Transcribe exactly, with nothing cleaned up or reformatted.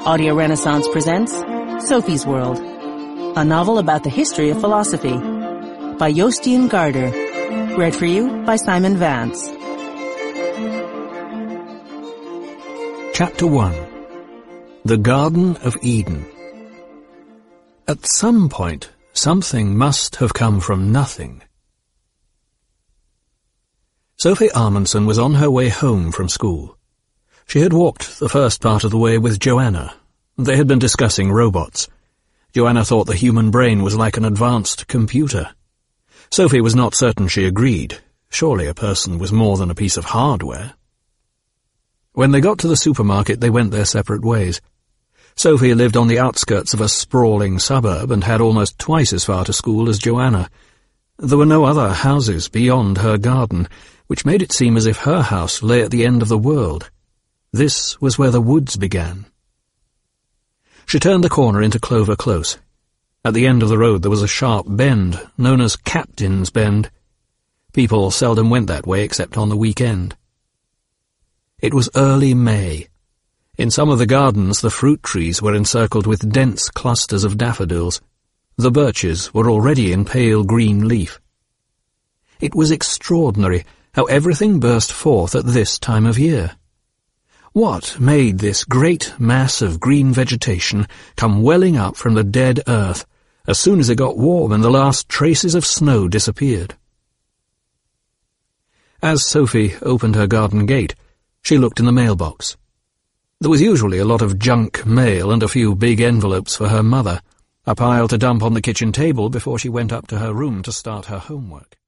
Audio Renaissance presents Sophie's World, a novel about the history of philosophy by Jostein Gaarder, read for you by Simon Vance. Chapter one. The Garden of Eden. At some point, something must have come from nothing. Sophie Amundsen was on her way home from school. She had walked the first part of the way with Joanna. They had been discussing robots. Joanna thought the human brain was like an advanced computer. Sophie was not certain she agreed. Surely a person was more than a piece of hardware. When they got to the supermarket, they went their separate ways. Sophie lived on the outskirts of a sprawling suburb and had almost twice as far to school as Joanna. There were no other houses beyond her garden, which made it seem as if her house lay at the end of the world. This was where the woods began. She turned the corner into Clover Close. At the end of the road there was a sharp bend, known as Captain's Bend. People seldom went that way except on the weekend. It was early May. In some of the gardens the fruit trees were encircled with dense clusters of daffodils. The birches were already in pale green leaf. It was extraordinary how everything burst forth at this time of year. What made this great mass of green vegetation come welling up from the dead earth as soon as it got warm and the last traces of snow disappeared? As Sophie opened her garden gate, she looked in the mailbox. There was usually a lot of junk mail and a few big envelopes for her mother, a pile to dump on the kitchen table before she went up to her room to start her homework.